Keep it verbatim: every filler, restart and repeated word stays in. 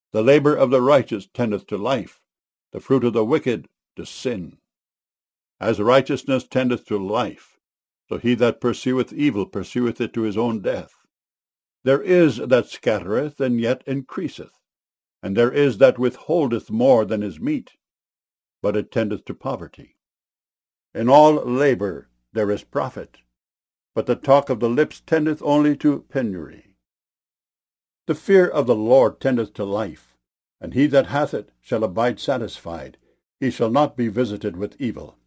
The labour of the righteous tendeth to life, the fruit of the wicked to sin. As righteousness tendeth to life, so he that pursueth evil pursueth it to his own death. There is that scattereth, and yet increaseth, and there is that withholdeth more than is meet, but it tendeth to poverty. In all labour there is profit, but the talk of the lips tendeth only to penury. The fear of the Lord tendeth to life, and he that hath it shall abide satisfied. He shall not be visited with evil.